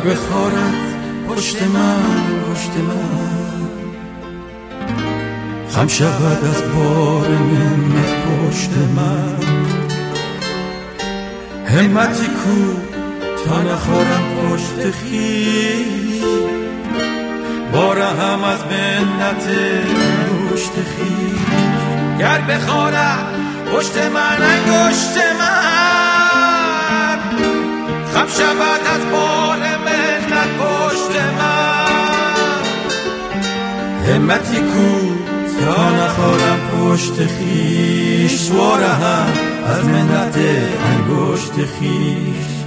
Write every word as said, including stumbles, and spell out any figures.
بخارد پشت من پشت من، خم شود از بار منت پشت من. همتی کو تا نخورم پشت خویش، باره هم از منت پشت خویش. گر بخارد پشت من انگشت من، خم شود از بار منت پشت من. همتی کو تا نخورم پشت خویش، باره هم از منت انگشت خویش.